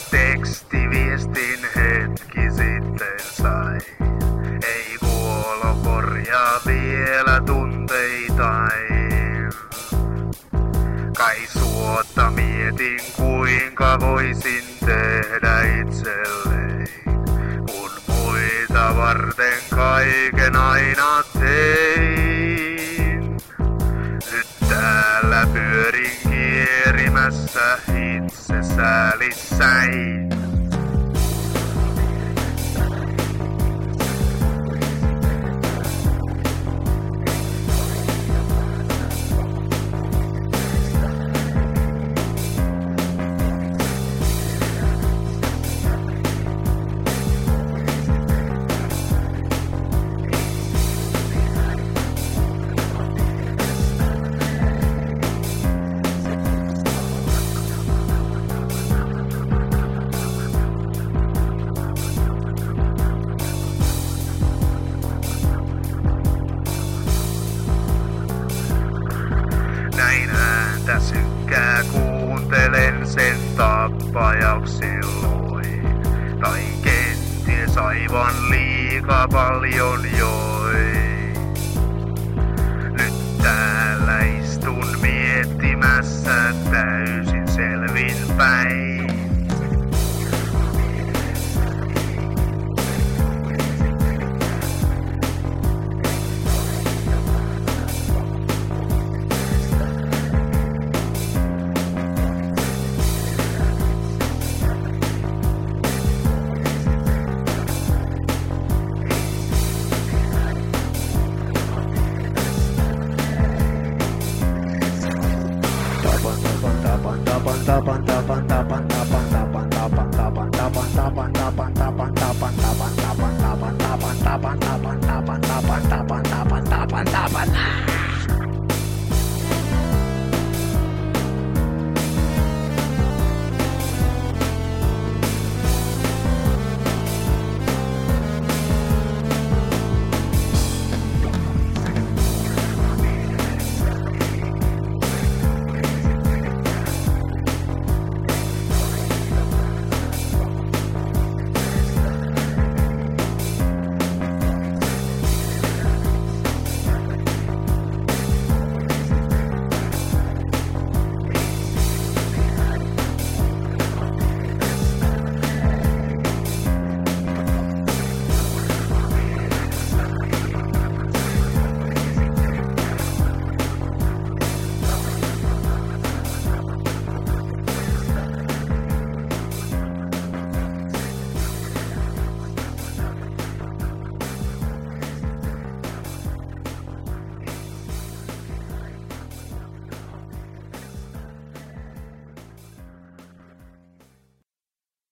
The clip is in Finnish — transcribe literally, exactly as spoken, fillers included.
tekstiviestin hetki sitten sai. Ei kuolo korjaa vielä tunteitain. Kai suotta mietin kuinka voisin tehdä itselleen, kun muita varten kaiken aina tein. Nyt täällä pyörin kierimässä itse säälissäin. Näin ääntä sykkää kuuntelen sen tappajauks silloin. Tai kenties aivan liika paljon join. Nyt täällä istun miettimässä täysin selvin päin. Tapan, tapan, tapan, tapan, tapan.